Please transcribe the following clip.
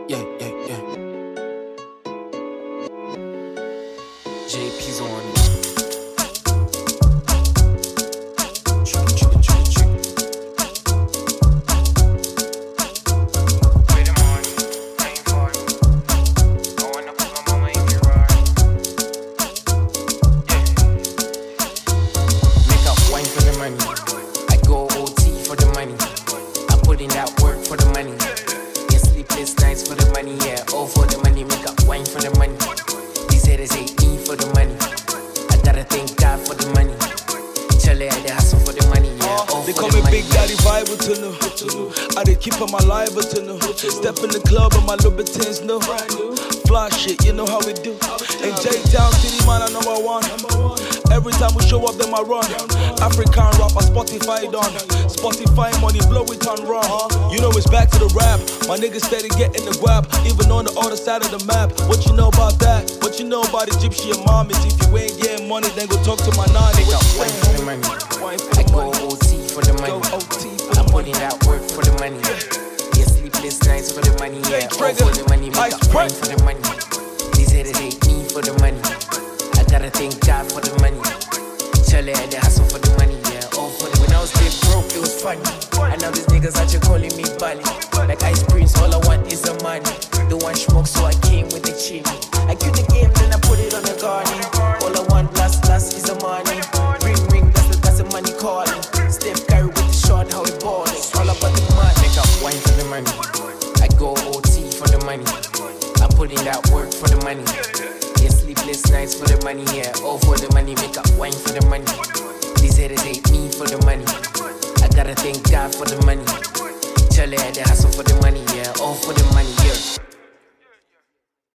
Yeah, yeah, yeah. JP's on it. I go OT for the money. I put in that work for the money. Yeah, sleepless nights for the money. Yeah, all for the money. Make up wine for the money. These haters hate me for the money. I gotta thank God for the money. Charlie had the hustle for the money. Yeah, all they for call the me money. Big Daddy Bible to know. I did keep on my live to know. Step in the club and my Louboutins know. Fly shit, you know how we do. In J-Town City, man, I'm number one. Every time we show up, then I run. African rapper, Spotify done. Spotify money, blow it on raw. You know it's back to the rap. My niggas steady getting the grab, even on the other side of the map. What you know about that? What you know about Egyptian mommies? If you ain't getting money, then go talk to my nanny. Make up wine for the money. I go OT for the money. I put in that work for the money. Yeah, sleepless nights for the money. Yeah, all for the money. Make up wine for the money. These haters hate me for the money. I gotta thank God for the money. Charlie had the hustle for the money, yeah, all for the. When I was dead broke, it was funny. And now these niggas out here calling me Bali. Like Ice Prince, all I want is the money. The one smoke, so I came with the chili. I kill the game, then I put it on the garden. All I want last is the money. Ring, that's the money calling. Steph Curry with the shot, how he balling. All about the money. Make up wine for the money. I go OT for the money. I put in that work for the money. Yeah, sleepless nights for the money, yeah, all for the money. Make up wine for the money. These haters hate me for the money. I gotta thank God for the money. Charlie had the hustle for the money, yeah, all for the money.